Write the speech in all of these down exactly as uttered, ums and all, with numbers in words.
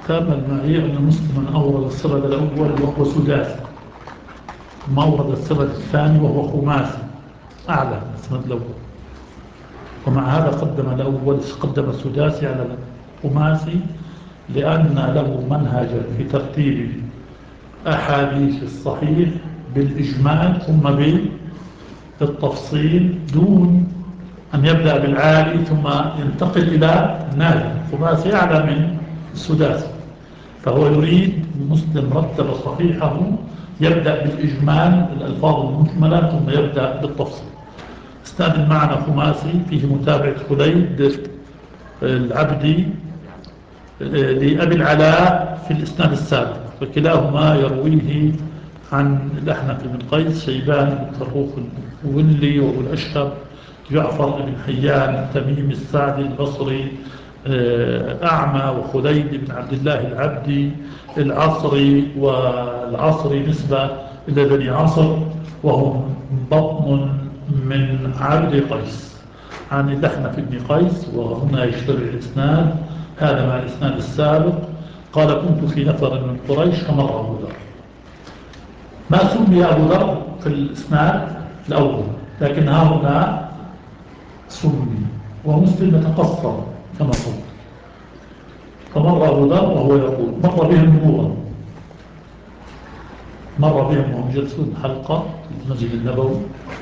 تأمل معي أن مسلما أورد السند الأول وهو سداسي، ما أورد السند الثاني وهو خماسي أعلى من السند الأول، ومع هذا قدم الأول قدم السداسي على الخماسي لأن له منهجا في ترتيب أحاديث الصحيح بالإجمال ثم بالتفصيل دون أن يبدأ بالعالي ثم ينتقل إلى النازل. الخماسي أعلى من السداسي، فهو يريد مسلم رتب صحيحه يبدأ بالإجمال الألفاظ المجملة ثم يبدأ بالتفصيل. استأذن معنا خماسي فيه متابعة خليد العبدي لأبي العلاء في الإسناد السابق، فكلاهما يرويه عن الأحنف بن قيس شيبان بن فروخ الولي وأبو الأشهب جعفر بن حيان تميم السعدي البصري أعمى وخليد بن عبد الله العبدي العصري، والعصري نسبة إلى بني عصر وهم بطن من عبد قيس عن الأحنف بن قيس. وهنا يشتبه الإسناد هذا مع الإسناد السابق. قال كنت في نفر من قريش فمر أبو ذر. ما سمي أبو ذر في الإسناد الأول، لكن هؤلاء سمي، ومسلم يتقصر كما قلت. فمر أبو ذر وهو يقول مر بهم نورا، مر بهم وهم جلسون حلقة في المسجد النبوي،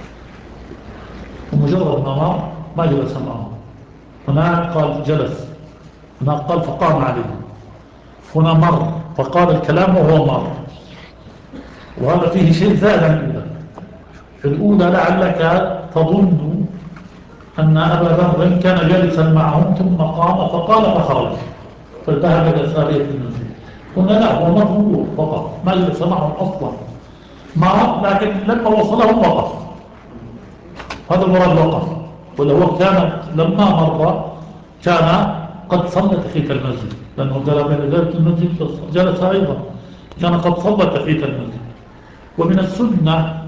ومجرد ما مر ما جلس معهم. هناك قال جلس، هناك قال فقام عليه، هنا مر فقال الكلام وهو مر. وهذا فيه شيء زاد عن الأولى. في الأولى لعلك تظن أن أبا ذر كان جالسا معهم ثم قام فقال فخرج فذهب إلى سارية المسجد. هنا لا، هو مر فقط ما جلس معهم أصلا، مر لكن لما وصلهم وقف. هذا المراد وقف، ولا هو كان لما مر كان قد صلى تحية المسجد، لأنه قال بين ذلك المسجد جلس أيضا، كان قد صلى تحية المسجد. ومن السنة